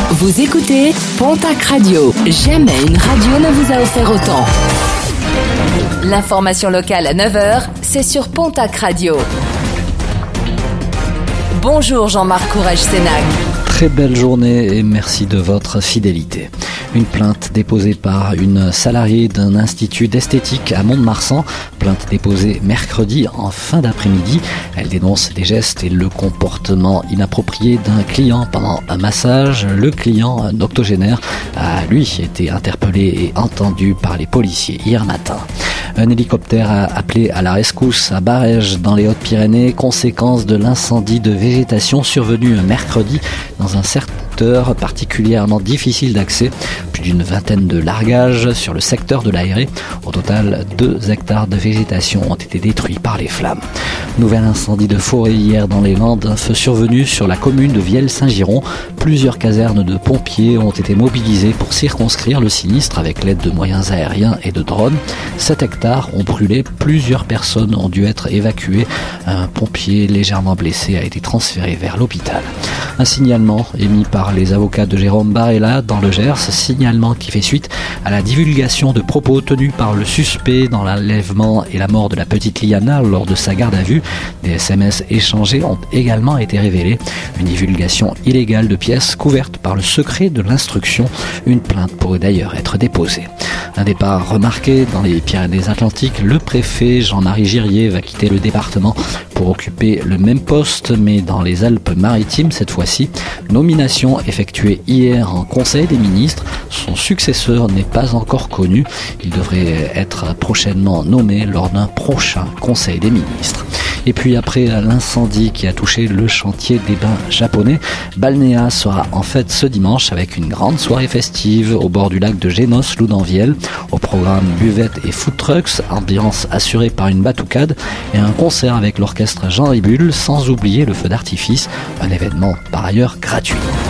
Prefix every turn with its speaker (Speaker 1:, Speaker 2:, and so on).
Speaker 1: Vous écoutez Pontac Radio. Jamais une radio ne vous a offert autant. L'information locale à 9h, c'est sur Pontac Radio. Bonjour Jean-Marc Courage-Sénac.
Speaker 2: Très belle journée et merci de votre fidélité. Une plainte déposée par une salariée d'un institut d'esthétique à Mont-de-Marsan. Plainte déposée mercredi en fin d'après-midi. Elle dénonce des gestes et le comportement inapproprié d'un client pendant un massage. Le client, un octogénaire, a lui été interpellé et entendu par les policiers hier matin. Un hélicoptère a appelé à la rescousse à Barèges dans les Hautes-Pyrénées, conséquence de l'incendie de végétation survenu mercredi dans un secteur particulièrement difficile d'accès. Plus d'une vingtaine de largages sur le secteur de l'Aéré. Au total, 2 hectares de végétation ont été détruits par les flammes. Nouvel incendie de forêt hier dans les Landes, un feu survenu sur la commune de Vielle-Saint-Giron. Plusieurs casernes de pompiers ont été mobilisées pour circonscrire le sinistre avec l'aide de moyens aériens et de drones. 7 hectares ont brûlé, plusieurs personnes ont dû être évacuées. Un pompier légèrement blessé a été transféré vers l'hôpital. Un signalement émis par les avocats de Jérôme Barella dans le Gers, signalement qui fait suite à la divulgation de propos tenus par le suspect dans l'enlèvement et la mort de la petite Liana lors de sa garde à vue. Des SMS échangés ont également été révélés. Une divulgation illégale de pièces couvertes par le secret de l'instruction. Une plainte pourrait d'ailleurs être déposée. Un départ remarqué dans les Pyrénées-Atlantiques. Le préfet Jean-Marie Girier va quitter le département pour occuper le même poste, mais dans les Alpes-Maritimes cette fois-ci. Nomination effectuée hier en Conseil des ministres. Son successeur n'est pas encore connu. Il devrait être prochainement nommé lors d'un prochain Conseil des ministres. Et puis après l'incendie qui a touché le chantier des bains japonais, Balnéa sera en fête ce dimanche avec une grande soirée festive au bord du lac de Génos-Loudanvielle. Au programme buvette et food trucks, ambiance assurée par une batucade et un concert avec l'orchestre Jean Ribul, sans oublier le feu d'artifice, un événement par ailleurs gratuit.